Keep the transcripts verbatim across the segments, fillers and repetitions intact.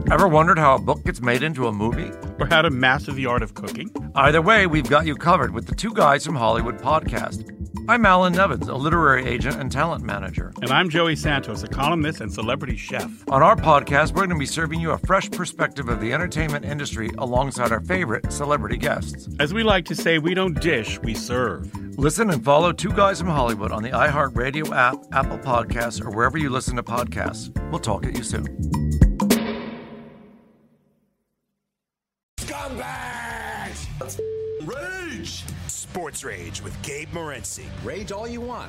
Ever wondered how a book gets made into a movie? Or how to master the art of cooking? Either way, we've got you covered with the Two Guys from Hollywood podcast. I'm Alan Nevins, a literary agent and talent manager. And I'm Joey Santos, a columnist and celebrity chef. On our podcast, we're going to be serving you a fresh perspective of the entertainment industry alongside our favorite celebrity guests. As we like to say, we don't dish, we serve. Listen and follow Two Guys from Hollywood on the iHeartRadio app, Apple Podcasts, or wherever you listen to podcasts. We'll talk at you soon. Scumbags! Rage! Sports Rage with Gabe Morency. Rage all you want.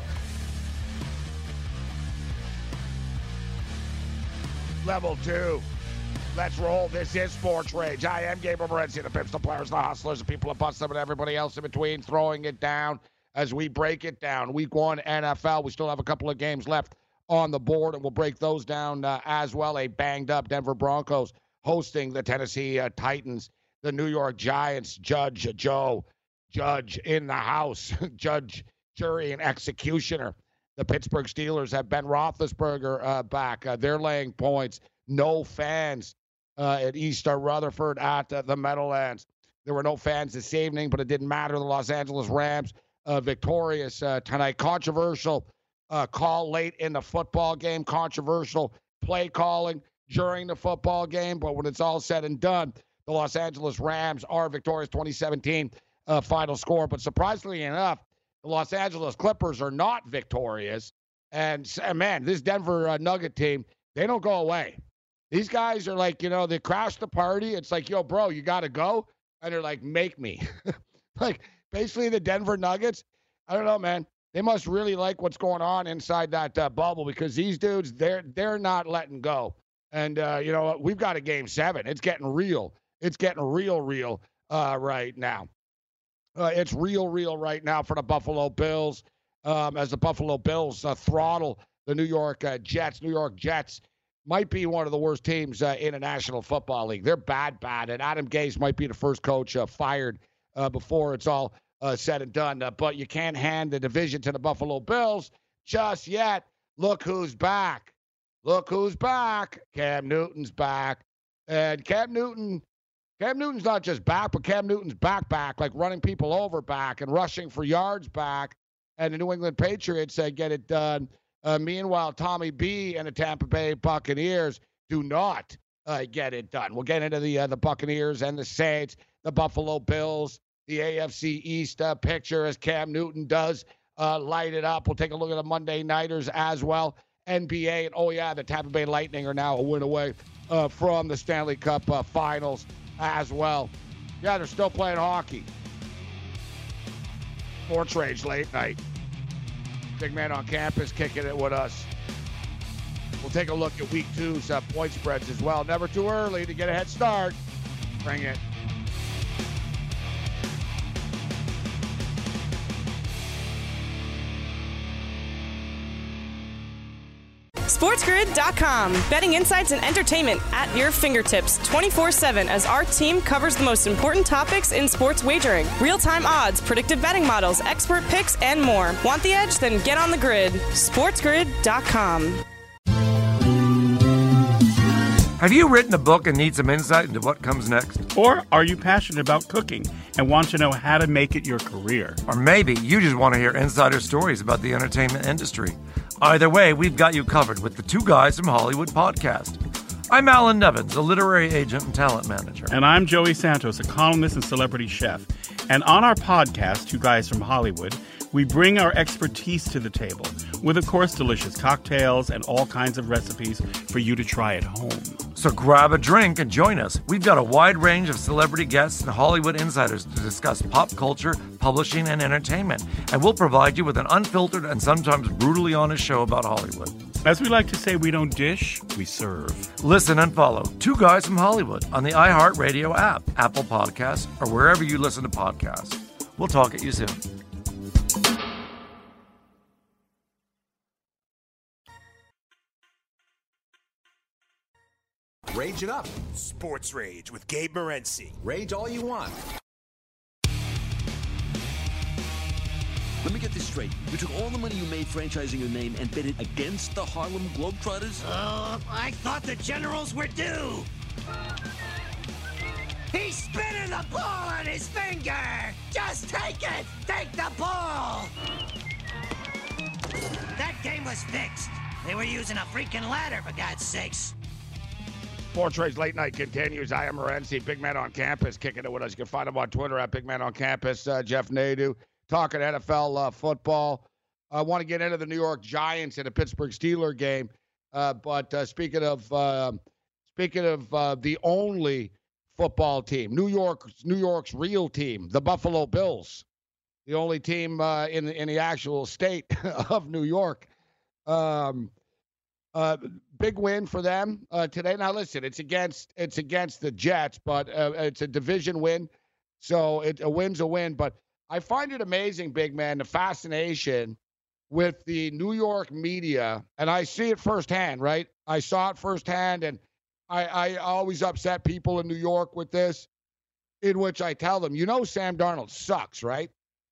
Level two. Let's roll. This is Sports Rage. I am Gabriel Morency, the pimps, the players, the hustlers, the people that bust them, and everybody else in between, throwing it down as we break it down. Week one N F L. We still have a couple of games left on the board, and we'll break those down uh, as well. A banged-up Denver Broncos hosting the Tennessee uh, Titans. The New York Giants, Judge Joe, Judge in the house, Judge, jury, and executioner. The Pittsburgh Steelers have Ben Roethlisberger uh, back. Uh, they're laying points. No fans uh, at East Rutherford at uh, the Meadowlands. There were no fans this evening, but it didn't matter. The Los Angeles Rams uh, victorious uh, tonight. Controversial uh, call late in the football game. Controversial play calling during the football game. But when it's all said and done, the Los Angeles Rams are victorious, twenty seventeen uh, final score. But surprisingly enough, the Los Angeles Clippers are not victorious. And, man, this Denver uh, Nugget team, they don't go away. These guys are like, you know, they crash the party. It's like, yo, bro, you got to go. And they're like, make me. Like, basically the Denver Nuggets, I don't know, man. They must really like what's going on inside that uh, bubble because these dudes, they're, they're not letting go. And, uh, you know, we've got a game seven. It's getting real. It's getting real, real uh, right now. Uh, it's real, real right now for the Buffalo Bills um, as the Buffalo Bills uh, throttle the New York uh, Jets. New York Jets might be one of the worst teams uh, in the National Football League. They're bad, bad. And Adam Gase might be the first coach uh, fired uh, before it's all uh, said and done. Uh, but you can't hand the division to the Buffalo Bills just yet. Look who's back. Look who's back. Cam Newton's back. And Cam Newton... Cam Newton's not just back, but Cam Newton's back, back, like running people over back and rushing for yards back. And the New England Patriots uh, get it done. Uh, meanwhile, Tommy B and the Tampa Bay Buccaneers do not uh, get it done. We'll get into the uh, the Buccaneers and the Saints, the Buffalo Bills, the A F C East uh, picture as Cam Newton does uh, light it up. We'll take a look at the Monday Nighters as well. N B A, and oh, yeah, the Tampa Bay Lightning are now a win away uh, from the Stanley Cup uh, Finals as well. Yeah, they're still playing hockey. Sports Rage late night. Big man on campus kicking it with us. We'll take a look at week two's uh, point spreads as well. Never too early to get a head start. Bring it. SportsGrid dot com. Betting insights and entertainment at your fingertips twenty-four seven as our team covers the most important topics in sports wagering. Real-time odds, predictive betting models, expert picks, and more. Want the edge? Then get on the grid. SportsGrid dot com. Have you written a book and need some insight into what comes next? Or are you passionate about cooking and want to know how to make it your career? Or maybe you just want to hear insider stories about the entertainment industry. Either way, we've got you covered with the Two Guys from Hollywood podcast. I'm Alan Nevins, a literary agent and talent manager. And I'm Joey Santos, a columnist and celebrity chef. And on our podcast, Two Guys from Hollywood, we bring our expertise to the table with, of course, delicious cocktails and all kinds of recipes for you to try at home. So grab a drink and join us. We've got a wide range of celebrity guests and Hollywood insiders to discuss pop culture, publishing, and entertainment. And we'll provide you with an unfiltered and sometimes brutally honest show about Hollywood. As we like to say, we don't dish, we serve. Listen and follow Two Guys from Hollywood on the iHeartRadio app, Apple Podcasts, or wherever you listen to podcasts. We'll talk at you soon. Rage it up. Sports Rage with Gabe Morency. Rage all you want. Let me get this straight. You took all the money you made franchising your name and bet it against the Harlem Globetrotters? Oh, I thought the Generals were due. He's spinning the ball on his finger! Just take it! Take the ball! That game was fixed. They were using a freaking ladder, for God's sakes. Sports Rage Late Night continues. I am Morency, Big Man on Campus, kicking it with us. You can find him on Twitter at Big Man on Campus. Uh, Jeff Nadu talking N F L uh, football. I want to get into the New York Giants and the Pittsburgh Steelers game. Uh, but uh, speaking of uh, speaking of uh, the only football team, New York, New York's real team, the Buffalo Bills, the only team uh, in in the actual state of New York. Um, uh, big win for them uh, today. Now, listen, it's against it's against the Jets, but uh, it's a division win, so it, a win's a win. But I find it amazing, big man, the fascination with the New York media, and I see it firsthand, right? I saw it firsthand, and I, I always upset people in New York with this, in which I tell them, you know, Sam Darnold sucks, right?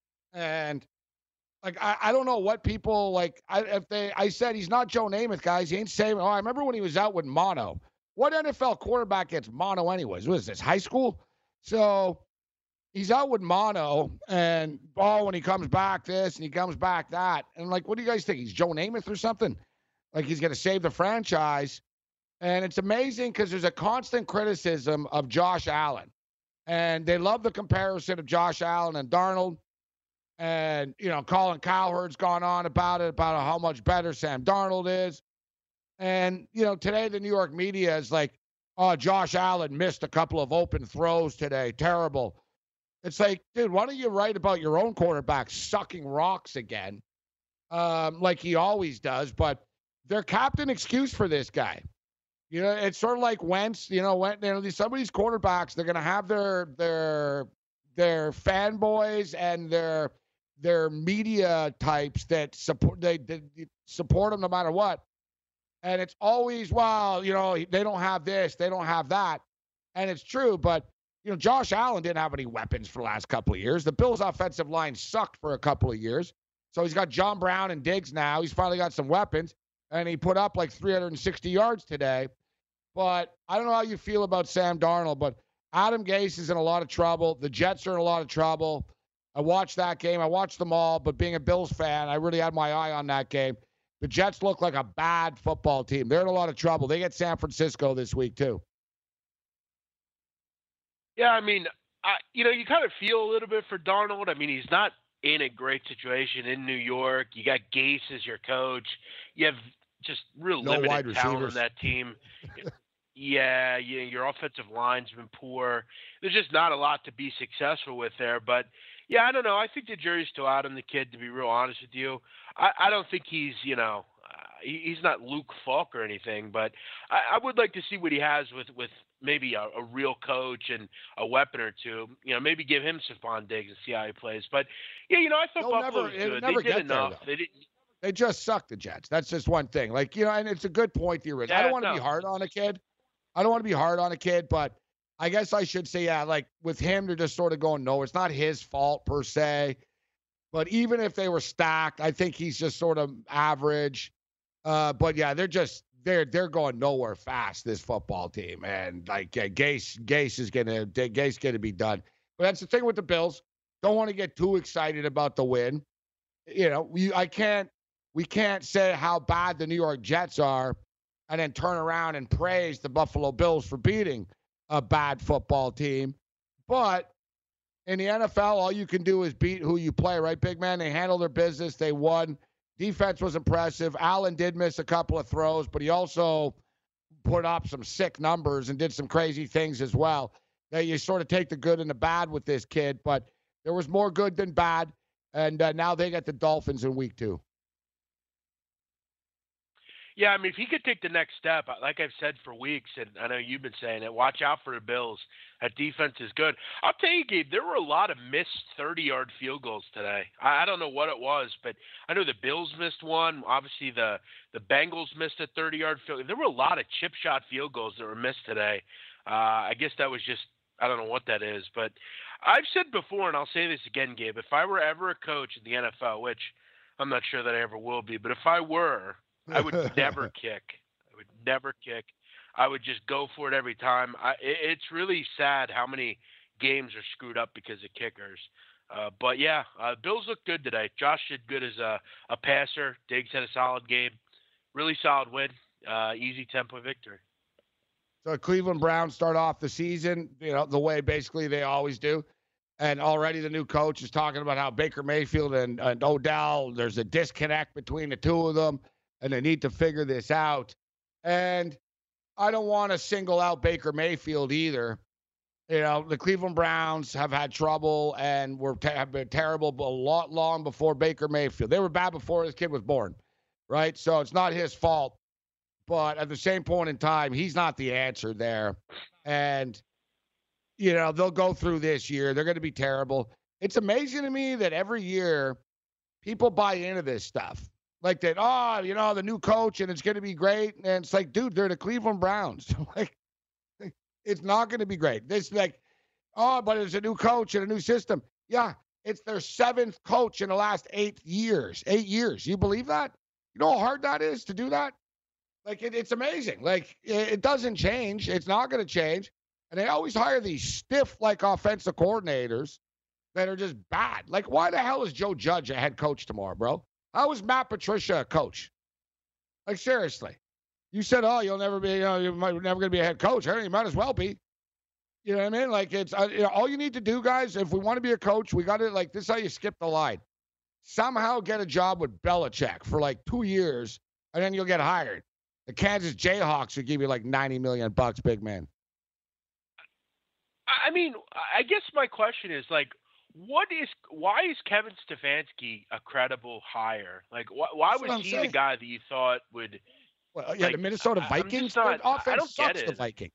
And like, I, I don't know what people like. I, if they, I said he's not Joe Namath, guys. He ain't saying. Oh, I remember when he was out with mono. What N F L quarterback gets mono, anyways? What is this, high school? So he's out with mono, and oh, when he comes back, this, and he comes back that, and like, what do you guys think? He's Joe Namath or something? Like he's gonna save the franchise? And it's amazing because there's a constant criticism of Josh Allen. And they love the comparison of Josh Allen and Darnold. And, you know, Colin Cowherd's gone on about it, about how much better Sam Darnold is. And, you know, today the New York media is like, oh, Josh Allen missed a couple of open throws today. Terrible. It's like, dude, why don't you write about your own quarterback sucking rocks again, um, like he always does? But their captain excuse for this guy. You know, it's sort of like Wentz. You know, when you know these some of these quarterbacks, they're going to have their their their fanboys and their their media types that support they, they support them no matter what. And it's always, well, you know, they don't have this, they don't have that, and it's true. But you know, Josh Allen didn't have any weapons for the last couple of years. The Bills' offensive line sucked for a couple of years, so he's got John Brown and Diggs now. He's finally got some weapons. And he put up like three hundred sixty yards today. But I don't know how you feel about Sam Darnold, but Adam Gase is in a lot of trouble. The Jets are in a lot of trouble. I watched that game. I watched them all, but being a Bills fan, I really had my eye on that game. The Jets look like a bad football team. They're in a lot of trouble. They get San Francisco this week, too. Yeah, I mean, I, you know, you kind of feel a little bit for Darnold. I mean, he's not in a great situation in New York. You got Gase as your coach. You have just real no limited talent on that team. yeah, yeah, your offensive line's been poor. There's just not a lot to be successful with there. But, yeah, I don't know. I think the jury's still out on the kid, to be real honest with you. I, I don't think he's, you know, uh, he, he's not Luke Falk or anything. But I, I would like to see what he has with, with maybe a, a real coach and a weapon or two. You know, maybe give him Stephon Diggs and see how he plays. But, yeah, you know, I thought They'll Buffalo never, was good. never They did get enough. There, they didn't. They just suck, the Jets. That's just one thing. Like, you know, and it's a good point here. Yeah, I don't want to no. be hard on a kid. I don't want to be hard on a kid, but I guess I should say, yeah, like with him, they're just sort of going, no, it's not his fault per se. But even if they were stacked, I think he's just sort of average. Uh, but yeah, they're just they're they're going nowhere fast, this football team. And like yeah, Gase Gase is gonna Gase gonna be done. But that's the thing with the Bills. Don't want to get too excited about the win. You know, we I can't. We can't say how bad the New York Jets are and then turn around and praise the Buffalo Bills for beating a bad football team. But in the N F L, all you can do is beat who you play, right, big man? They handled their business. They won. Defense was impressive. Allen did miss a couple of throws, but he also put up some sick numbers and did some crazy things as well. Now, you sort of take the good and the bad with this kid, but there was more good than bad, and uh, now they get the Dolphins in week two. Yeah, I mean, if he could take the next step, like I've said for weeks, and I know you've been saying it, watch out for the Bills. That defense is good. I'll tell you, Gabe, there were a lot of missed thirty-yard field goals today. I, I don't know what it was, but I know the Bills missed one. Obviously, the, the Bengals missed a thirty-yard field goal. There were a lot of chip shot field goals that were missed today. Uh, I guess that was just – I don't know what that is. But I've said before, and I'll say this again, Gabe, if I were ever a coach in the N F L, which I'm not sure that I ever will be, but if I were – I would never kick. I would never kick. I would just go for it every time. I, it, it's really sad how many games are screwed up because of kickers. Uh, but yeah, uh, Bills look good today. Josh did good as a, a passer. Diggs had a solid game. Really solid win. Uh, easy tempo victory. So Cleveland Browns start off the season, you know, the way basically they always do. And already the new coach is talking about how Baker Mayfield and, and Odell, there's a disconnect between the two of them, and they need to figure this out. And I don't want to single out Baker Mayfield either. You know, the Cleveland Browns have had trouble and were te- have been terrible a lot long before Baker Mayfield. They were bad before this kid was born, right? So it's not his fault. But at the same point in time, he's not the answer there. And, you know, they'll go through this year. They're going to be terrible. It's amazing to me that every year people buy into this stuff. Like that, oh, you know, the new coach and it's going to be great. And it's like, dude, they're the Cleveland Browns. Like, it's not going to be great. This like, oh, but it's a new coach and a new system. Yeah, it's their seventh coach in the last eight years. Eight years. You believe that? You know how hard that is to do that? Like, it, it's amazing. Like, it, it doesn't change. It's not going to change. And they always hire these stiff, like, offensive coordinators that are just bad. Like, why the hell is Joe Judge a head coach tomorrow, bro? How is Matt Patricia a coach? Like, seriously. You said, oh, you'll never be, you know, you're never going to be a head coach. Hey, you might as well be. You know what I mean? Like, it's, uh, you know, all you need to do, guys, if we want to be a coach, we got to, like, this is how you skip the line. Somehow get a job with Belichick for, like, two years, and then you'll get hired. The Kansas Jayhawks would give you, like, ninety million bucks, big man. I mean, I guess my question is, like, what is, why is Kevin Stefanski a credible hire? Like, why, why was he saying. the guy that you thought would – Well, yeah, like, the Minnesota Vikings. Not, offense I don't sucks get it. The Vikings.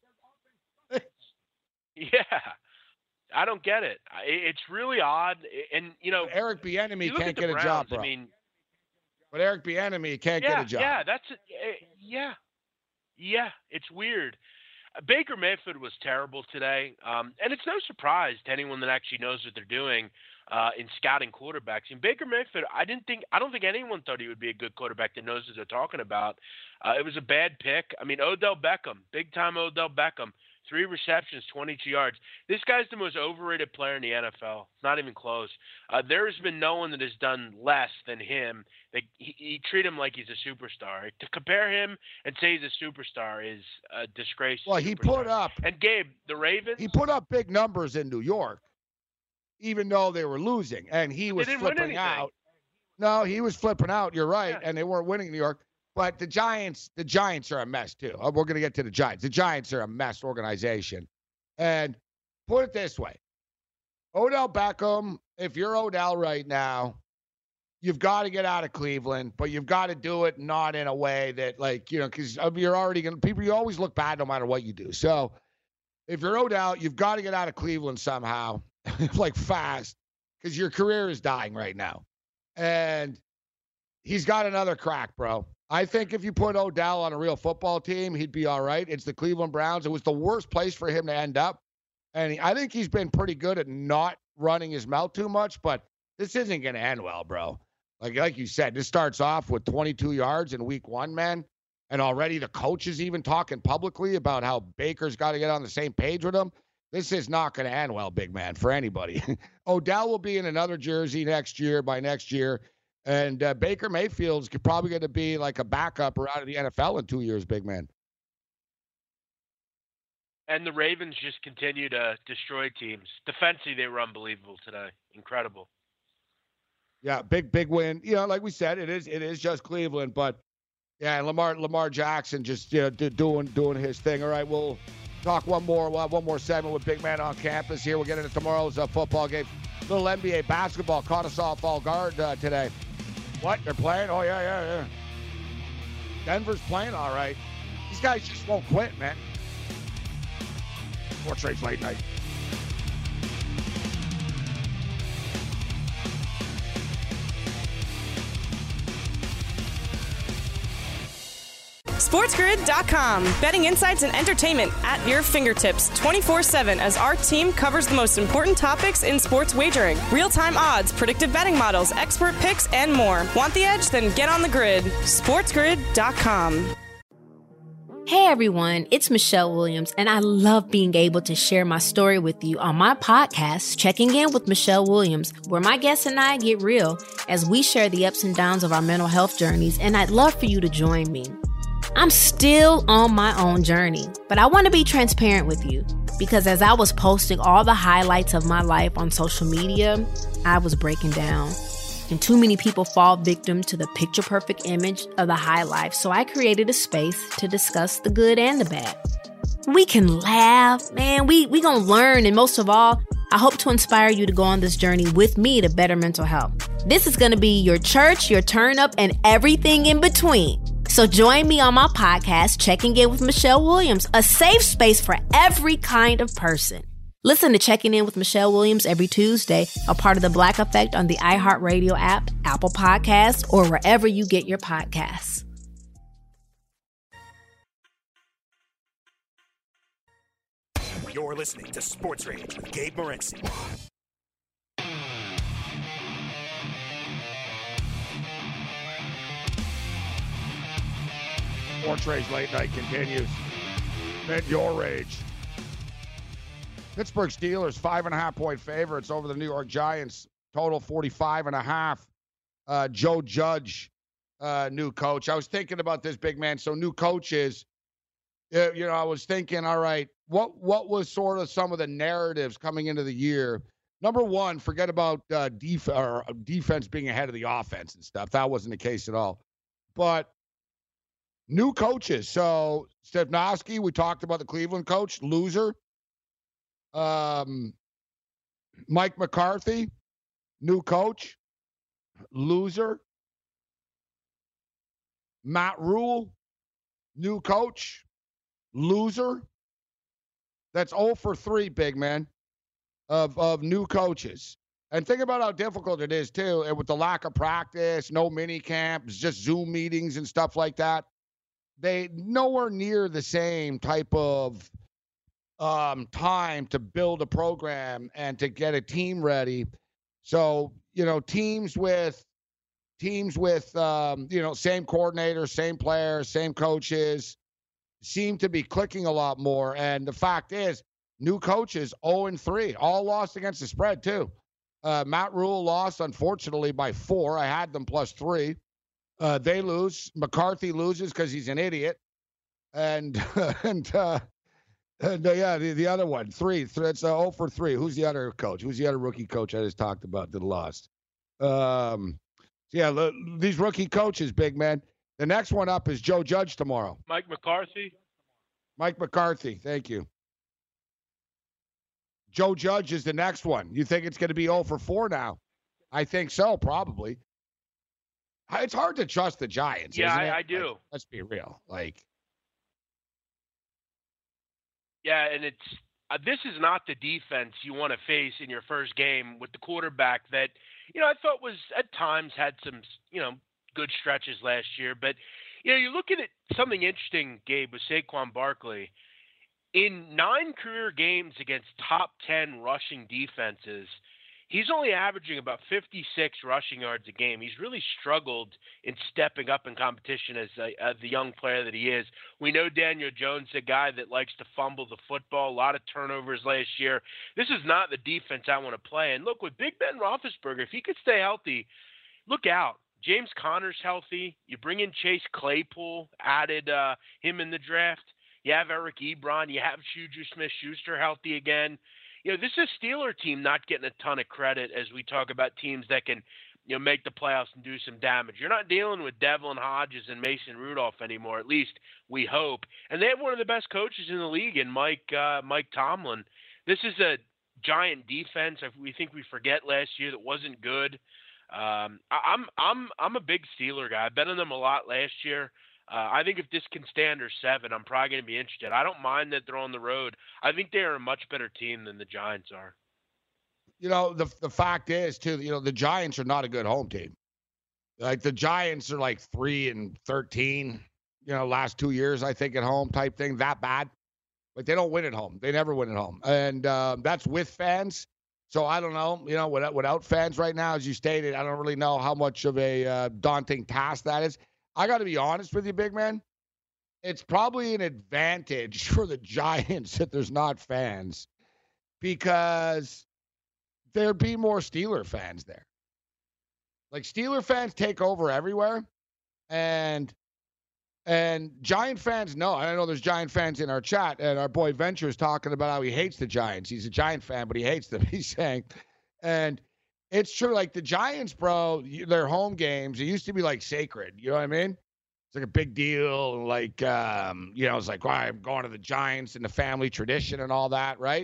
Yeah, I don't get it. It's really odd, and you know, but Eric Bieniemy can't get Browns, a job, bro. I mean, but Eric Bieniemy can't yeah, get a job. Yeah, that's yeah, yeah. It's weird. Baker Mayfield was terrible today, um, and it's no surprise to anyone that actually knows what they're doing uh, in scouting quarterbacks. And Baker Mayfield, I didn't think, I don't think anyone thought he would be a good quarterback that knows what they're talking about. Uh, it was a bad pick. I mean, Odell Beckham, big time Odell Beckham, three receptions, twenty-two yards. This guy's the most overrated player in the N F L. Not even close. Uh, there has been no one that has done less than him. They, he, he treat him like he's a superstar. To compare him and say he's a superstar is a disgrace. Well, he put up and Gabe, the Ravens. He put up big numbers in New York, even though they were losing, and he was flipping out. No, he was flipping out. You're right, yeah. And they weren't winning in New York. But the Giants, the Giants are a mess too. We're going to get to the Giants. The Giants are a mess organization. And put it this way, Odell Beckham, if you're Odell right now, you've got to get out of Cleveland, but you've got to do it not in a way that, like, you know, because you're already going to, people, you always look bad no matter what you do. So if you're Odell, you've got to get out of Cleveland somehow, like fast, because your career is dying right now. And he's got another crack, bro. I think if you put Odell on a real football team, he'd be all right. It's the Cleveland Browns. It was the worst place for him to end up. And he, I think he's been pretty good at not running his mouth too much, but this isn't going to end well, bro. Like like you said, this starts off with twenty-two yards in week one, man. And already the coach is even talking publicly about how Baker's got to get on the same page with him. This is not going to end well, big man, for anybody. Odell will be in another jersey next year, by next year. And uh, Baker Mayfield's probably going to be like a backup or out of the N F L in two years, big man. And the Ravens just continue to destroy teams. Defensively, they were unbelievable today. Incredible. Yeah, big, big win. You know, like we said, it is it is just Cleveland. But, yeah, and Lamar Lamar Jackson just, you know, do, doing, doing his thing. All right, we'll talk one more. We'll have one more segment with Big Man on campus here. We'll get into tomorrow's uh, football game. Little N B A basketball caught us off all guard uh, today. What? They're playing? Oh, yeah, yeah, yeah. Denver's playing all right. These guys just won't quit, man. Sports Rage Late Night. SportsGrid dot com. Betting insights and entertainment at your fingertips twenty-four seven as our team covers the most important topics in sports wagering. Real-time odds, predictive betting models, expert picks, and more. Want the edge? Then get on the grid. SportsGrid dot com. Hey everyone, it's Michelle Williams, and I love being able to share my story with you on my podcast, Checking In with Michelle Williams, where my guests and I get real as we share the ups and downs of our mental health journeys, and I'd love for you to join me. I'm still on my own journey, but I want to be transparent with you because as I was posting all the highlights of my life on social media, I was breaking down. And too many people fall victim to the picture-perfect image of the high life, so I created a space to discuss the good and the bad. We can laugh, man, we we gonna learn, and most of all, I hope to inspire you to go on this journey with me to better mental health. This is gonna be your church, your turn-up, and everything in between. So join me on my podcast, Checking In with Michelle Williams, a safe space for every kind of person. Listen to Checking In with Michelle Williams every Tuesday, a part of the Black Effect on the iHeartRadio app, Apple Podcasts, or wherever you get your podcasts. You're listening to Sports Rage with Gabe Morency. Sports Rage Late Night continues. Vent your rage. Pittsburgh Steelers, five and a half point favorites over the New York Giants. Total forty-five and a half. Uh, Joe Judge, uh, new coach. I was thinking about this, big man. So new coaches, uh, you know, I was thinking, all right, what what was sort of some of the narratives coming into the year? Number one, forget about uh, def- or defense being ahead of the offense and stuff. That wasn't the case at all. But new coaches. So Stefanski, we talked about the Cleveland coach, loser. Um, Mike McCarthy, new coach, loser. Matt Rule, new coach, loser. That's zero for three, big man, of, of new coaches. And think about how difficult it is, too, and with the lack of practice, no mini camps, just Zoom meetings and stuff like that. They nowhere near the same type of Um, time to build a program and to get a team ready. So, you know, teams with teams with, um, you know, same coordinators, same players, same coaches seem to be clicking a lot more. And the fact is, new coaches, oh and three, all lost against the spread, too. Uh, Matt Rule lost, unfortunately, by four. I had them plus three. Uh, they lose. McCarthy loses because he's an idiot. And, and, uh, And, uh, yeah, the, the other one, three. Th- it's uh, zero for three. Who's the other coach? Who's the other rookie coach I just talked about that lost? Um, yeah, l- these rookie coaches, big man. The next one up is Joe Judge tomorrow. Mike McCarthy. Mike McCarthy, thank you. Joe Judge is the next one. You think it's going to be zero for four now? I think so, probably. It's hard to trust the Giants. Yeah, isn't I, it? I do. Like, let's be real. Like, Yeah, and it's uh, this is not the defense you want to face in your first game with the quarterback that, you know, I thought was at times had some, you know, good stretches last year. But, you know, you're looking at something interesting, Gabe, with Saquon Barkley. In nine career games against top ten rushing defenses, he's only averaging about fifty-six rushing yards a game. He's really struggled in stepping up in competition as, a, as the young player that he is. We know Daniel Jones, a guy that likes to fumble the football, a lot of turnovers last year. This is not the defense I want to play. And look, with Big Ben Roethlisberger, if he could stay healthy, look out. James Conner's healthy. You bring in Chase Claypool, added uh, him in the draft. You have Eric Ebron. You have Juju Smith-Schuster healthy again. You know, this is a Steeler team not getting a ton of credit as we talk about teams that can, you know, make the playoffs and do some damage. You're not dealing with Devlin Hodges and Mason Rudolph anymore, at least we hope. And they have one of the best coaches in the league in Mike uh, Mike Tomlin. This is a giant defense. We think we forget last year that wasn't good. Um, I, I'm I'm I'm a big Steeler guy. I bet on them a lot last year. Uh, I think if this can stay under seven, I'm probably going to be interested. I don't mind that they're on the road. I think they are a much better team than the Giants are. You know, the the fact is, too, you know, the Giants are not a good home team. Like, the Giants are like three and thirteen, you know, last two years, I think, at home type thing, that bad. But they don't win at home. They never win at home. And uh, that's with fans. So I don't know, you know, without, without fans right now, as you stated, I don't really know how much of a uh, daunting task that is. I got to be honest with you, big man. it's probably an advantage for the Giants that there's not fans because there'd be more Steeler fans there. Like, Steeler fans take over everywhere, and and Giant fans know. I know there's Giant fans in our chat, and our boy Venture is talking about how he hates the Giants. He's a Giant fan, but he hates them, he's saying. And it's true. Like, the Giants, bro, their home games, it used to be, like, sacred. You know what I mean? It's like a big deal. Like, um, you know, it's like, well, I'm going to the Giants and the family tradition and all that, right?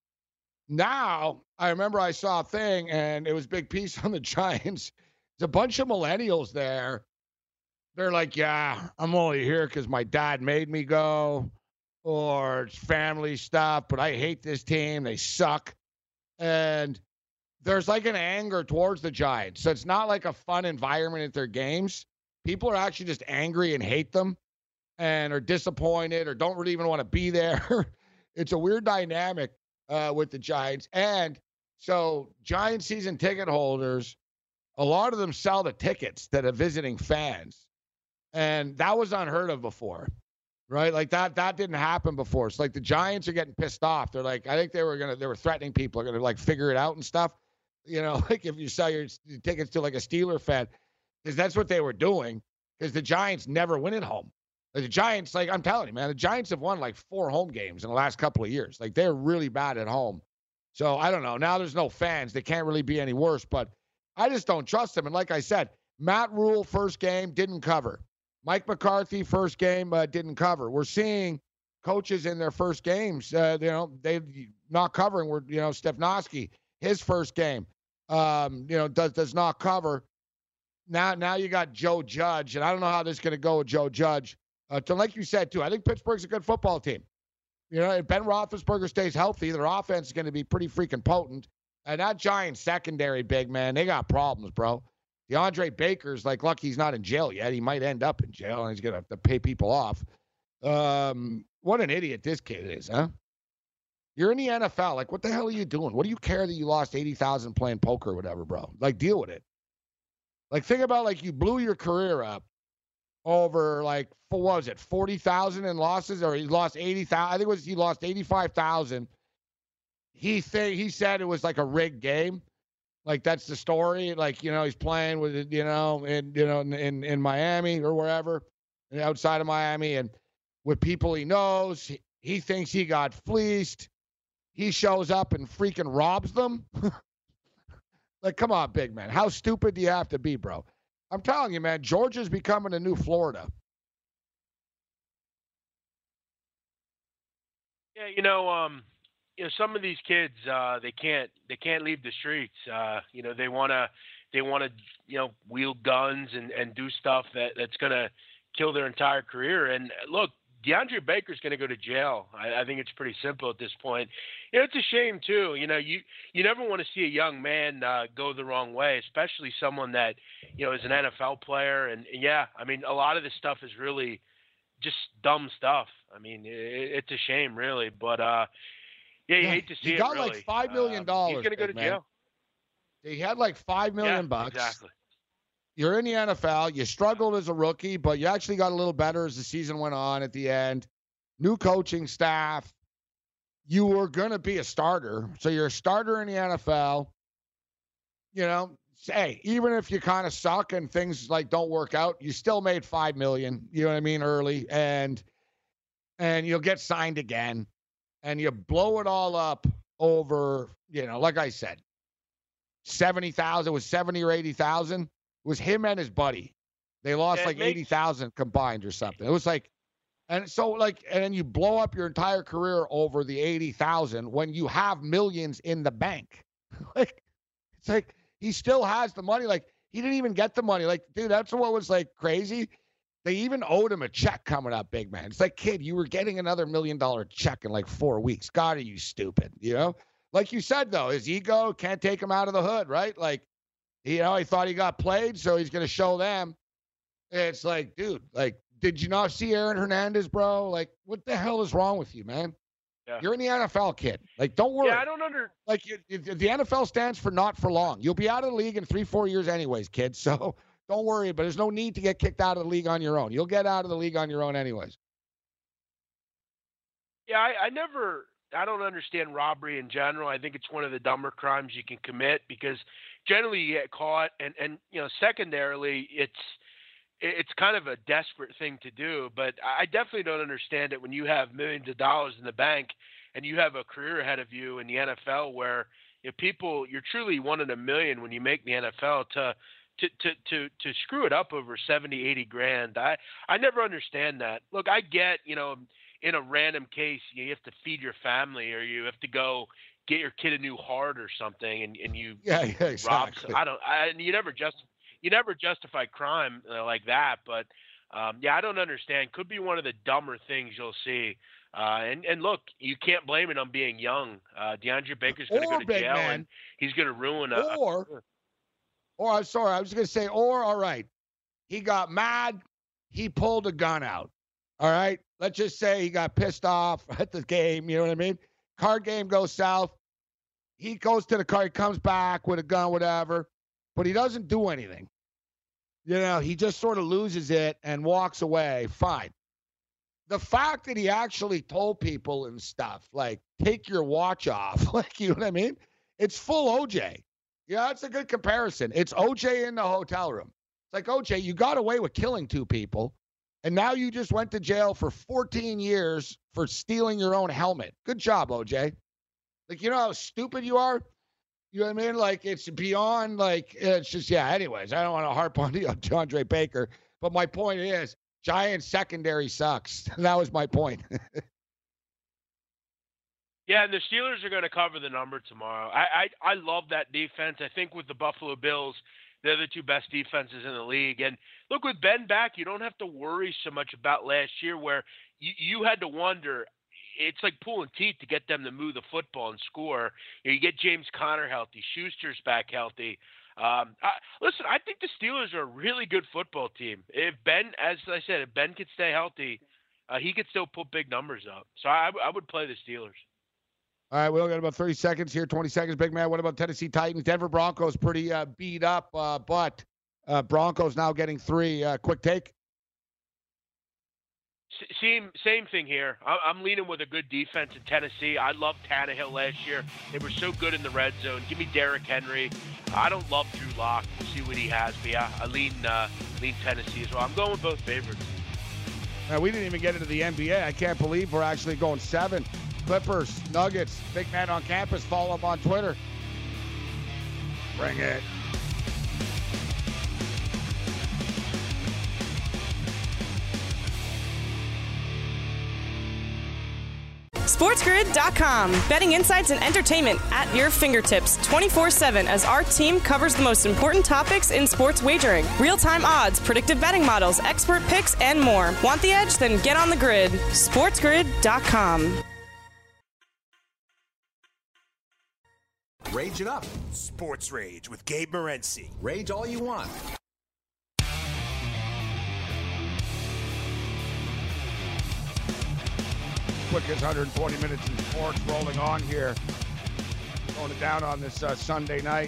Now, I remember I saw a thing, and it was a big piece on the Giants. There's a bunch of millennials there. They're like, yeah, I'm only here because my dad made me go, or it's family stuff, but I hate this team. They suck. And there's like an anger towards the Giants. So it's not like a fun environment at their games. People are actually just angry and hate them and are disappointed or don't really even want to be there. It's a weird dynamic uh, with the Giants. And so Giant season ticket holders, a lot of them sell the tickets to the visiting fans. And that was unheard of before, right? Like that, that didn't happen before. It's like the Giants are getting pissed off. They're like, I think they were going to, they were threatening people are going to like figure it out and stuff. You know, like if you sell your tickets to like a Steeler fan, because that's what they were doing, because the Giants never win at home. Like the Giants, like I'm telling you, man, the Giants have won like four home games in the last couple of years. Like they're really bad at home. So I don't know. Now there's no fans. They can't really be any worse, but I just don't trust them. And like I said, Matt Rule, first game, didn't cover. Mike McCarthy, first game, uh, didn't cover. We're seeing coaches in their first games, uh, you know, they not covering. We're, you know, Stefanowski, his first game, um, you know, does does not cover. Now, now you got Joe Judge, and I don't know how this is going to go with Joe Judge. Uh, to like you said too, I think Pittsburgh's a good football team. You know, if Ben Roethlisberger stays healthy, their offense is going to be pretty freaking potent. And that Giants secondary, big man, they got problems, bro. DeAndre Baker's like lucky he's not in jail yet. He might end up in jail, and he's going to have to pay people off. Um, what an idiot this kid is, huh? You're in the N F L. Like, what the hell are you doing? What do you care that you lost eighty thousand playing poker or whatever, bro? Like, deal with it. Like, think about, like, you blew your career up over, like, what was it, forty thousand in losses? Or he lost eighty thousand. I think it was he lost eighty-five thousand. He, th- he said it was, like, a rigged game. Like, that's the story. Like, you know, he's playing with it, you know, in, you know, in, in Miami or wherever, outside of Miami, and with people he knows. He, he thinks he got fleeced. He shows up and freaking robs them. Like, come on, big man. How stupid do you have to be, bro? I'm telling you, man, Georgia's becoming a new Florida. Yeah, you know, um, you know, some of these kids, uh, they can't, they can't leave the streets. Uh, you know, they wanna, they wanna, you know, wield guns and, and do stuff that, that's gonna kill their entire career. And look, DeAndre Baker's going to go to jail. I, I think it's pretty simple at this point. You know, it's a shame too. You know, you, you never want to see a young man uh, go the wrong way, especially someone that, you know, is an N F L player. And yeah, I mean, a lot of this stuff is really just dumb stuff. I mean, it, it's a shame really, but uh, yeah, you yeah, hate to see he it. He got really. like five million dollars. Um, he's going to go to man. jail. He had like five million yeah, bucks. Exactly. You're in the N F L. You struggled as a rookie, but you actually got a little better as the season went on at the end. New coaching staff. You were going to be a starter. So you're a starter in the N F L. You know, hey, even if you kind of suck and things like don't work out, you still made five million dollars, you know what I mean, early. And and you'll get signed again. And you blow it all up over, you know, like I said, seventy thousand. It was seventy or eighty thousand. It was him and his buddy. They lost yeah, like makes- eighty thousand combined or something. It was like, and so like, and then you blow up your entire career over the eighty thousand when you have millions in the bank. Like, it's like, he still has the money. Like, he didn't even get the money. Like, dude, that's what was like crazy. They even owed him a check coming up, big man. It's like, kid, you were getting another million dollar check in like four weeks. God, are you stupid? You know, like you said, though, his ego can't take him out of the hood, right? Like, you know, he thought he got played, so he's going to show them. It's like, dude, like, did you not see Aaron Hernandez, bro? Like, what the hell is wrong with you, man? Yeah. You're in the N F L, kid. Like, don't worry. Yeah, I don't under. Like, you, you, the N F L stands for not for long. You'll be out of the league in three, four years anyways, kid. So don't worry. But there's no need to get kicked out of the league on your own. You'll get out of the league on your own anyways. Yeah, I, I never, I don't understand robbery in general. I think it's one of the dumber crimes you can commit because generally you get caught, and and you know, secondarily, it's it's kind of a desperate thing to do. But I definitely don't understand it when you have millions of dollars in the bank and you have a career ahead of you in the N F L where you know, people, you're truly one in a million when you make the N F L to. To, to to to screw it up over seventy, eighty grand. I, I never understand that. Look, I get, you know, in a random case, you have to feed your family or you have to go get your kid a new heart or something and, and you yeah, yeah rob. exactly. I don't, I, you never just, you never justify crime uh, like that. But um, yeah, I don't understand. Could be one of the dumber things you'll see. Uh, and, and look, you can't blame it on being young. Uh, DeAndre Baker's going to go to big jail man. and he's going to ruin a, or, a Or, I'm sorry, I was going to say, or, all right, he got mad, he pulled a gun out, all right? Let's just say he got pissed off at the game, you know what I mean? Card game goes south, he goes to the car, he comes back with a gun, whatever, but he doesn't do anything. You know, he just sort of loses it and walks away, fine. The fact that he actually told people and stuff, like, take your watch off, like, you know what I mean? It's full O J. Yeah, that's a good comparison. It's O J in the hotel room. It's like, O J, you got away with killing two people, and now you just went to jail for fourteen years for stealing your own helmet. Good job, O J. Like, you know how stupid you are? You know what I mean? Like, it's beyond, like, it's just, yeah, anyways, I don't want to harp on DeAndre Baker, but my point is, Giants secondary sucks. That was my point. Yeah, and the Steelers are going to cover the number tomorrow. I, I I love that defense. I think with the Buffalo Bills, they're the two best defenses in the league. And look, with Ben back, you don't have to worry so much about last year where you, you had to wonder. It's like pulling teeth to get them to move the football and score. You know, you get James Conner healthy. Schuster's back healthy. Um, I, listen, I think the Steelers are a really good football team. If Ben, as I said, if Ben could stay healthy, uh, he could still put big numbers up. So I, I would play the Steelers. All right, we only got about thirty seconds here, twenty seconds, big man. What about Tennessee Titans? Denver Broncos pretty uh, beat up, uh, but uh, Broncos now getting three. Uh, quick take. Same, same thing here. I'm leaning with a good defense in Tennessee. I loved Tannehill last year. They were so good in the red zone. Give me Derrick Henry. I don't love Drew Lock. We'll see what he has. But yeah, I lean, uh, lean Tennessee as well. I'm going with both favorites. Now, we didn't even get into the N B A. I can't believe we're actually going seven. Clippers, Nuggets, big man on campus. Follow up on Twitter. Bring it. SportsGrid dot com. Betting insights and entertainment at your fingertips twenty-four seven as our team covers the most important topics in sports wagering. Real-time odds, predictive betting models, expert picks, and more. Want the edge? Then get on the grid. SportsGrid dot com. Rage it up. Sports Rage with Gabe Morency. Rage all you want. Quickest one hundred twenty minutes in sports rolling on here. Going it down on this uh, Sunday night.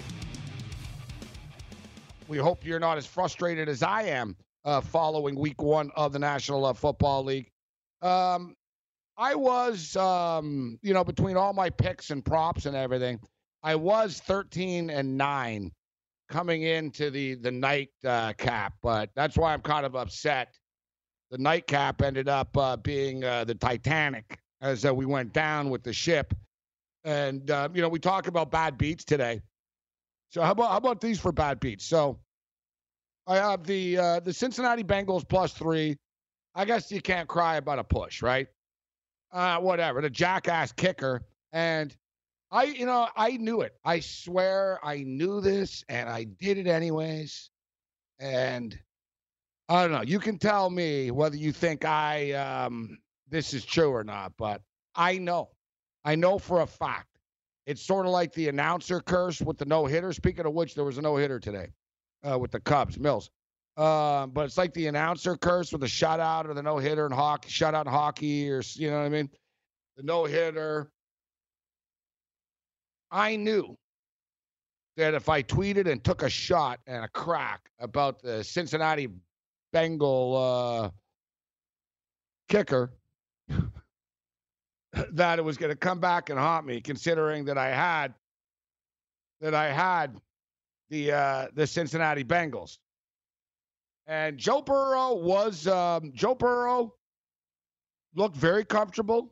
We hope you're not as frustrated as I am uh, following week one of the National uh, Football League. Um, I was, um, you know, between all my picks and props and everything, I was thirteen and nine coming into the, the night uh, cap, but that's why I'm kind of upset. The nightcap ended up uh, being uh, the Titanic as uh, we went down with the ship. And, uh, you know, we talk about bad beats today. So how about how about these for bad beats? So I have the uh, the Cincinnati Bengals plus three. I guess you can't cry about a push, right? Uh, whatever. The jackass kicker. And I, you know, I knew it. I swear I knew this, and I did it anyways. And I don't know. You can tell me whether you think I um, this is true or not, but I know. I know for a fact. It's sort of like the announcer curse with the no-hitter. Speaking of which, there was a no-hitter today uh, with the Cubs, Mills. Uh, but it's like the announcer curse with the shutout or the no-hitter in hockey, shutout in hockey, or, you know what I mean? The no-hitter. I knew that if I tweeted and took a shot and a crack about the Cincinnati Bengal uh, kicker, that it was going to come back and haunt me, considering that I had that I had the uh, the Cincinnati Bengals. And Joe Burrow was um, Joe Burrow looked very comfortable.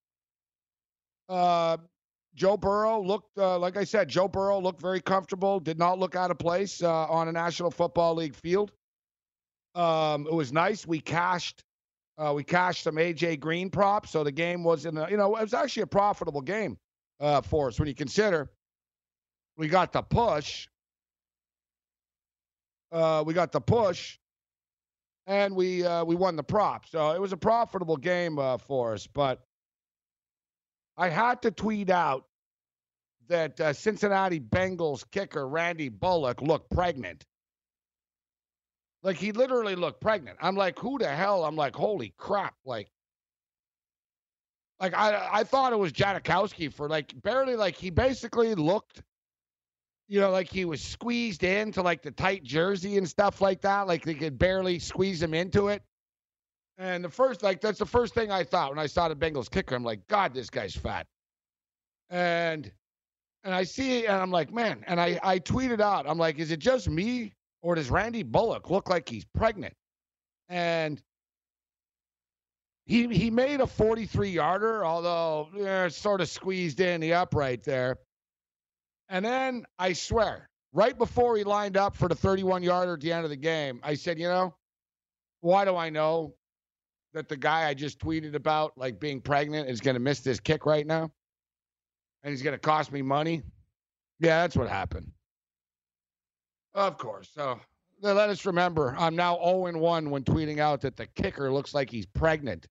Uh, Joe Burrow looked, uh, like I said, Joe Burrow looked very comfortable. Did not look out of place uh, on a National Football League field. Um, it was nice. We cashed, uh, we cashed some A J Green props, so the game was in, a, you know, it was actually a profitable game uh, for us when you consider we got the push. Uh, we got the push. And we uh, we won the prop. So it was a profitable game uh, for us. But I had to tweet out that uh, Cincinnati Bengals kicker Randy Bullock looked pregnant. Like, he literally looked pregnant. I'm like, who the hell? I'm like, holy crap. Like, like I, I thought it was Janikowski for, like, barely, like, he basically looked, you know, like he was squeezed into, like, the tight jersey and stuff like that. Like, they could barely squeeze him into it. And the first, like, that's the first thing I thought when I saw the Bengals kicker. I'm like, God, this guy's fat. And and I see, and I'm like, man, and I, I tweeted out, I'm like, is it just me, or does Randy Bullock look like he's pregnant? And he he made a forty-three yarder, although eh, sort of squeezed in the upright there. And then, I swear, right before he lined up for the thirty-one yarder at the end of the game, I said, you know, why do I know that the guy I just tweeted about, like, being pregnant, is going to miss this kick right now? And he's going to cost me money? Yeah, that's what happened. Of course. So, let us remember, I'm now oh and one when tweeting out that the kicker looks like he's pregnant.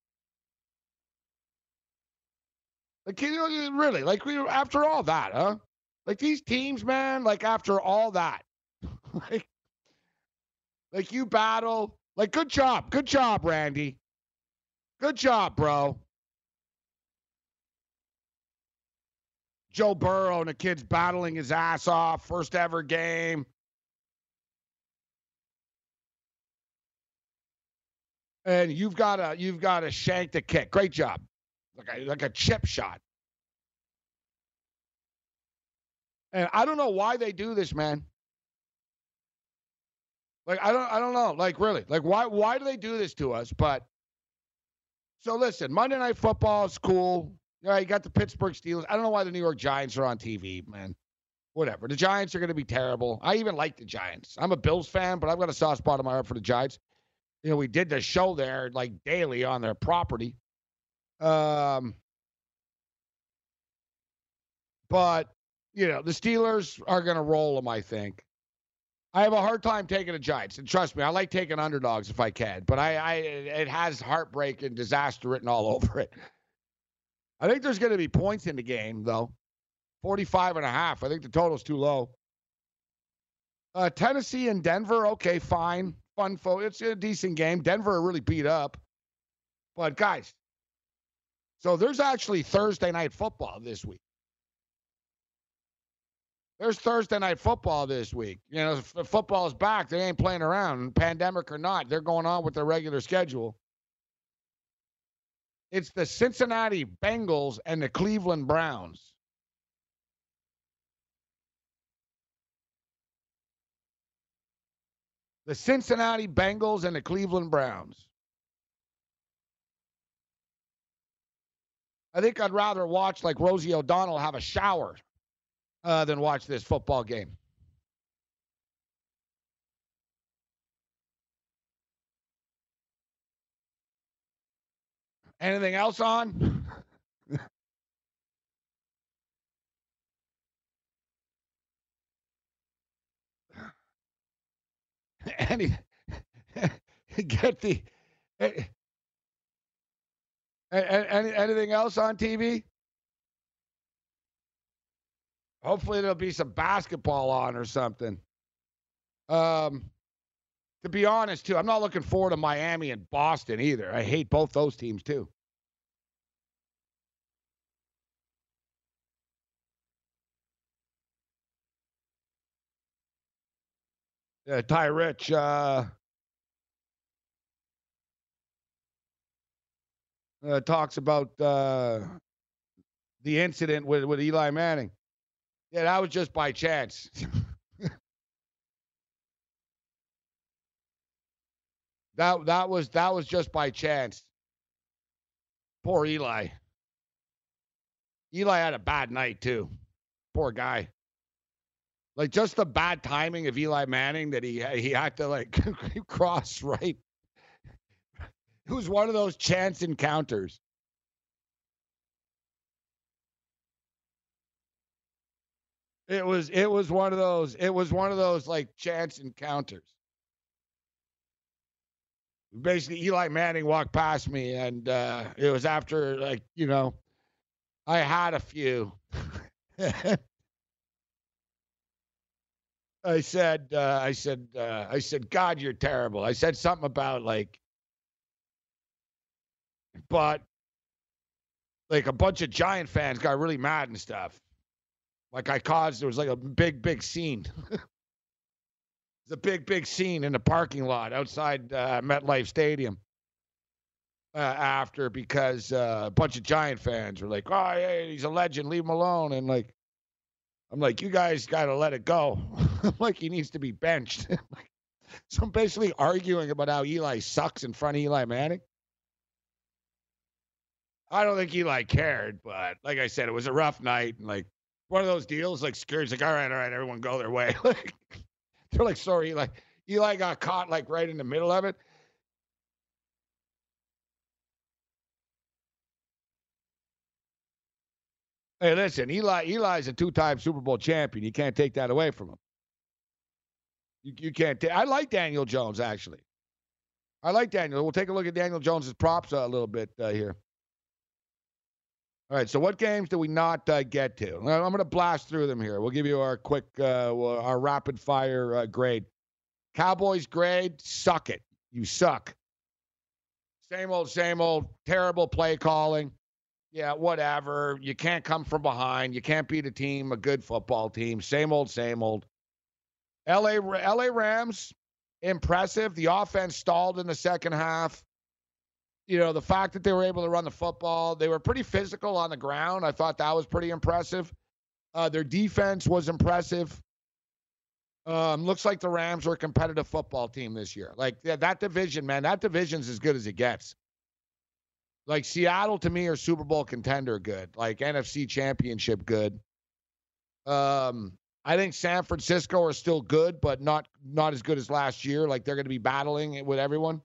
Like, you know, really, like, we, after all that, huh? Like, these teams, man, like, after all that, like, like, you battle. Like, good job. Good job, Randy. Good job, bro. Joe Burrow and the kid's battling his ass off. First ever game. And you've got to, you've got to shank the kick. Great job. Like a, like a chip shot. And I don't know why they do this, man. Like, I don't I don't know. Like, really. Like, why why do they do this to us? But, so listen, Monday Night Football is cool. Yeah, you got the Pittsburgh Steelers. I don't know why the New York Giants are on T V, man. Whatever. The Giants are going to be terrible. I even like the Giants. I'm a Bills fan, but I've got a soft spot in my heart for the Giants. You know, we did the show there, like, daily on their property. Um, But, you know, the Steelers are going to roll them, I think. I have a hard time taking the Giants. And trust me, I like taking underdogs if I can. But I, I it has heartbreak and disaster written all over it. I think there's going to be points in the game, though. forty-five and a half. I think the total's too low. Uh, Tennessee and Denver, okay, fine. Fun, fo- it's a decent game. Denver really beat up. But, guys, so there's actually Thursday night football this week. There's Thursday night football this week. You know, if football is back, they ain't playing around. Pandemic or not, they're going on with their regular schedule. It's the Cincinnati Bengals and the Cleveland Browns. The Cincinnati Bengals and the Cleveland Browns. I think I'd rather watch, like, Rosie O'Donnell have a shower Uh, than watch this football game. Anything else on? Any get the any, any, anything else on T V? Hopefully there'll be some basketball on or something. Um, to be honest, too, I'm not looking forward to Miami and Boston either. I hate both those teams, too. Yeah, Ty Rich. Uh, uh, talks about uh, the incident with, with Eli Manning. Yeah, that was just by chance. that that was that was just by chance. Poor Eli. Eli had a bad night too. Poor guy. Like just the bad timing of Eli Manning that he he had to like cross right. It was one of those chance encounters. It was it was one of those it was one of those like chance encounters. Basically, Eli Manning walked past me, and uh, it was after like you know, I had a few. I said, uh, I said, uh, I said, God, you're terrible. I said something about like, but like a bunch of Giant fans got really mad and stuff. Like I caused, there was like a big, big scene. It's a big, big scene in the parking lot outside uh, MetLife Stadium uh, after because uh, a bunch of Giant fans were like, oh, yeah, he's a legend. Leave him alone. And like, I'm like, you guys got to let it go. I'm like, he needs to be benched. So I'm basically arguing about how Eli sucks in front of Eli Manning. I don't think Eli cared, but like I said, it was a rough night. And like one of those deals, like Scared's like, all right, all right, everyone go their way. Like, they're like, sorry, Eli. Eli got caught like right in the middle of it. Hey, listen, Eli Eli's a two-time Super Bowl champion. You can't take that away from him. You, you can't take. I like Daniel Jones, actually. I like Daniel. We'll take a look at Daniel Jones's props uh, a little bit uh, here. All right, so what games do we not uh, get to? I'm going to blast through them here. We'll give you our quick, uh, our rapid-fire uh, grade. Cowboys grade, suck it. You suck. Same old, same old, terrible play calling. Yeah, whatever. You can't come from behind. You can't beat a team, a good football team. Same old, same old. L A L A Rams, impressive. The offense stalled in the second half. You know, the fact that they were able to run the football, they were pretty physical on the ground. I thought that was pretty impressive. Uh, their defense was impressive. Um, looks like the Rams were a competitive football team this year. Like, yeah, that division, man, that division's as good as it gets. Like, Seattle, to me, are Super Bowl contender good. Like, N F C Championship good. Um, I think San Francisco are still good, but not not as good as last year. Like, they're going to be battling with everyone.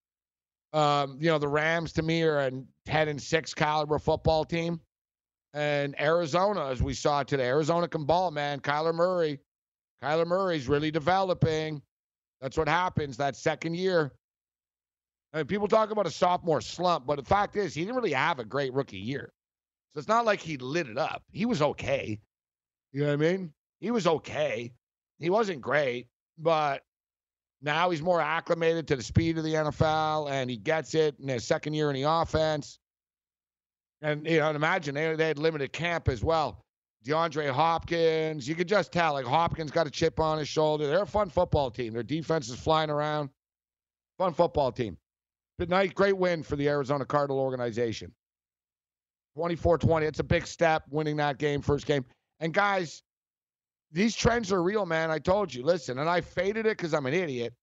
Um, you know, the Rams, to me, are a ten and six caliber football team. And Arizona, as we saw today, Arizona can ball, man. Kyler Murray. Kyler Murray's really developing. That's what happens that second year. I mean, people talk about a sophomore slump, but the fact is he didn't really have a great rookie year. So it's not like he lit it up. He was okay. You know what I mean? He was okay. He wasn't great, but now he's more acclimated to the speed of the N F L, and he gets it in his second year in the offense. And, you know, imagine they, they had limited camp as well. DeAndre Hopkins, you could just tell, like, Hopkins got a chip on his shoulder. They're a fun football team. Their defense is flying around. Fun football team. But nice, great win for the Arizona Cardinal organization. twenty-four twenty. It's a big step, winning that game, first game. And, guys, these trends are real, man. I told you. Listen, and I faded it because I'm an idiot.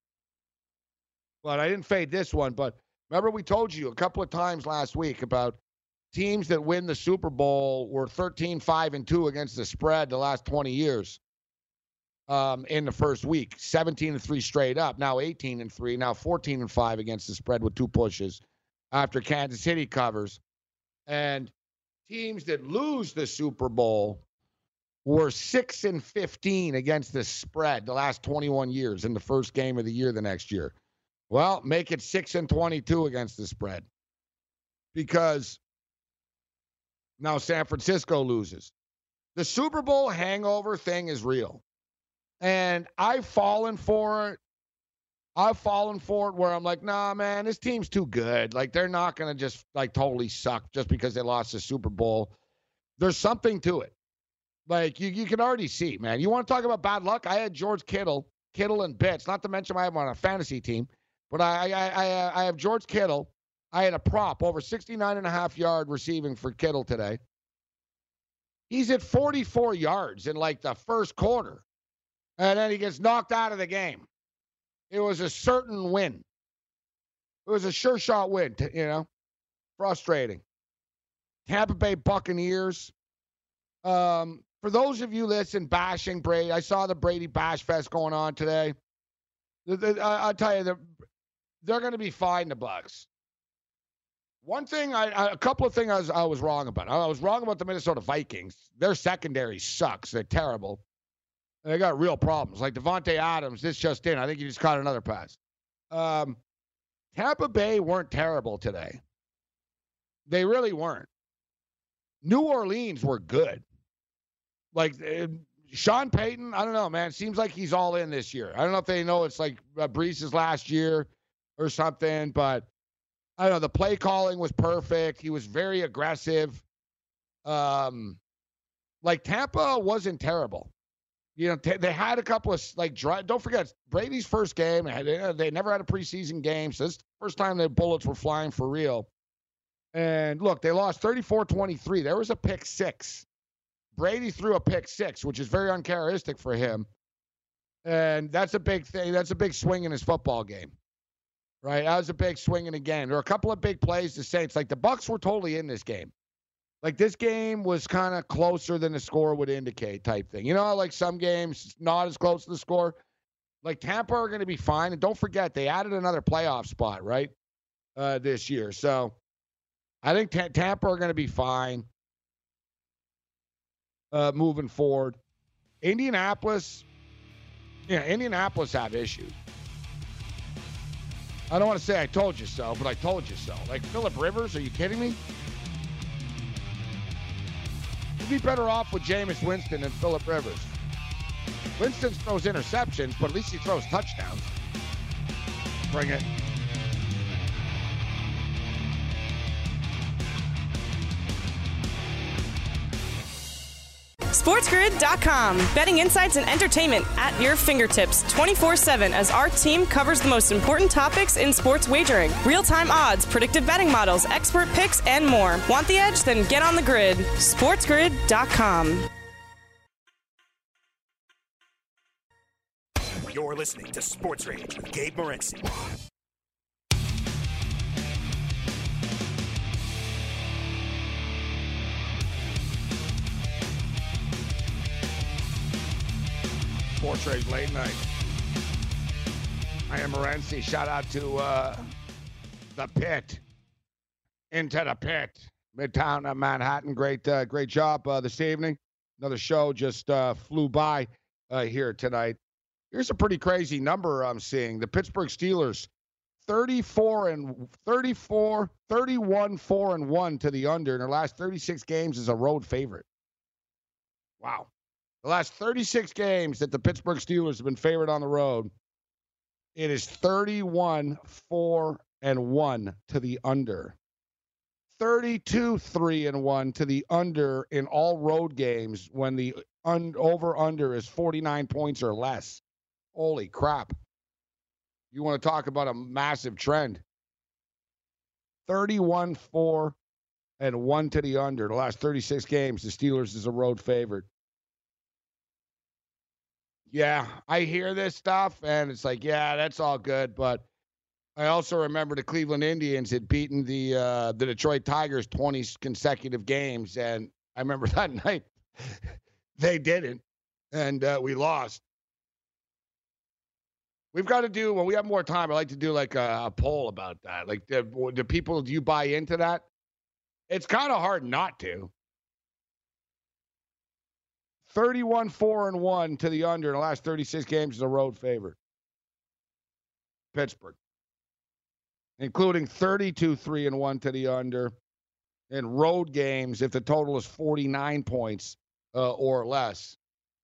But I didn't fade this one. But remember we told you a couple of times last week about teams that win the Super Bowl were thirteen five and two against the spread the last twenty years. Um, in the first week, seventeen and three straight up, now eighteen and three, now fourteen and five against the spread with two pushes after Kansas City covers. And teams that lose the Super Bowl were six and fifteen against the spread the last twenty-one years in the first game of the year the next year. Well, make it six and twenty-two against the spread because now San Francisco loses. The Super Bowl hangover thing is real. And I've fallen for it. I've fallen for it where I'm like, nah, man, this team's too good. Like, they're not going to just, like, totally suck just because they lost the Super Bowl. There's something to it. Like, you, you can already see, man. You want to talk about bad luck? I had George Kittle, Kittle and Bits. Not to mention I have him on a fantasy team. But I, I, I, I have George Kittle. I had a prop, over sixty-nine and a half yard receiving for Kittle today. He's at forty-four yards in like the first quarter. And then he gets knocked out of the game. It was a certain win. It was a sure shot win, you know. Frustrating. Tampa Bay Buccaneers. Um, for those of you listen, bashing Brady, I saw the Brady Bash Fest going on today. The, the, I, I'll tell you, they're, they're going to be fine, the Bucs. One thing, I, I, a couple of things I was, I was wrong about. I was wrong about the Minnesota Vikings. Their secondary sucks. They're terrible. They got real problems. Like Devontae Adams, this just in. I think he just caught another pass. Um, Tampa Bay weren't terrible today. They really weren't. New Orleans were good. Like, uh, Sean Payton, I don't know, man. Seems like he's all in this year. I don't know if they know it's like uh, Brees's last year or something, but I don't know. The play calling was perfect. He was very aggressive. Um, like, Tampa wasn't terrible. You know, t- they had a couple of, like, dry, don't forget, Brady's first game. They, they never had a preseason game, so this is the first time their bullets were flying for real. And, look, they lost thirty-four twenty-three. There was a pick six. Brady threw a pick six, which is very uncharacteristic for him. And that's a big thing. That's a big swing in his football game, right? That was a big swing in the game. There were a couple of big plays the Saints. Like, the Bucs were totally in this game. Like, this game was kind of closer than the score would indicate type thing. You know, like some games, not as close to the score. Like, Tampa are going to be fine. And don't forget, they added another playoff spot, right, uh, this year. So I think t- Tampa are going to be fine uh, moving forward. Indianapolis, yeah, Indianapolis have issues. I don't want to say I told you so, but I told you so. Like, Phillip Rivers, are you kidding me? You'd be better off with Jameis Winston than Phillip Rivers. Winston throws interceptions, but at least he throws touchdowns. Bring it. SportsGrid dot com. Betting insights and entertainment at your fingertips twenty-four seven as our team covers the most important topics in sports wagering. Real-time odds, predictive betting models, expert picks, and more. Want the edge? Then get on the grid. SportsGrid dot com. You're listening to Sports Rage with Gabe Morency. Sports Rage late night. I am Morency. Shout out to uh, the pit. Into the pit. Midtown of Manhattan. Great uh, great job uh, this evening. Another show just uh, flew by uh, here tonight. Here's a pretty crazy number I'm seeing. The Pittsburgh Steelers, thirty-four and thirty-four, thirty-one, four and one to the under in their last thirty-six games as a road favorite. Wow. The last thirty-six games that the Pittsburgh Steelers have been favored on the road, it is thirty-one, four and one to the under. thirty-two, three and one to the under in all road games when the un- over-under is forty-nine points or less. Holy crap. You want to talk about a massive trend. thirty-one, four and one to the under. The last thirty-six games, the Steelers is a road favorite. Yeah, I hear this stuff, and it's like, yeah, that's all good. But I also remember the Cleveland Indians had beaten the uh, the Detroit Tigers twenty consecutive games, and I remember that night they didn't, and uh, we lost. We've got to do, when we have more time, I'd like to do like a, a poll about that. Like, do, do people, do you buy into that? It's kind of hard not to. thirty-one, four and one to the under in the last thirty-six games is a road favorite. Pittsburgh. Including thirty-two, three and one to the under in road games if the total is forty-nine points uh, or less.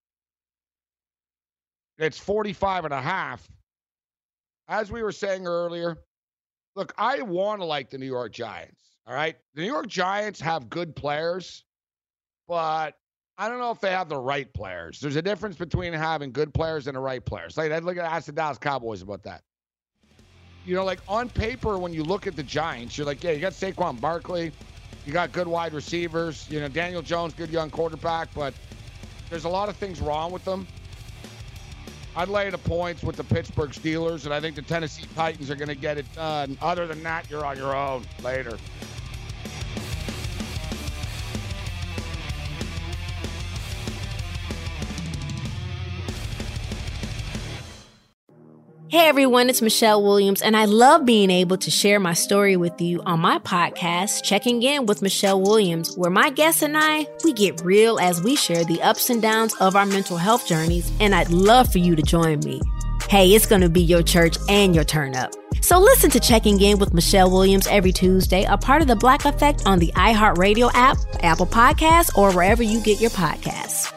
It's forty-five and a half. As we were saying earlier, look, I want to like the New York Giants, all right? The New York Giants have good players, but I don't know if they have the right players. There's a difference between having good players and the right players. Like, I'd look at ask the Dallas Cowboys about that. You know, like on paper, when you look at the Giants, you're like, yeah, you got Saquon Barkley, You got good wide receivers. You know, Daniel Jones, good young quarterback, but there's a lot of things wrong with them. I'd lay the points with the Pittsburgh Steelers, and I think the Tennessee Titans are going to get it done. Other than that, you're on your own later. Hey everyone, it's Michelle Williams, and I love being able to share my story with you on my podcast, Checking In with Michelle Williams, where my guests and I, we get real as we share the ups and downs of our mental health journeys, and I'd love for you to join me. Hey, it's going to be your church and your turn up. So listen to Checking In with Michelle Williams every Tuesday, a part of the Black Effect on the iHeartRadio app, Apple Podcasts, or wherever you get your podcasts.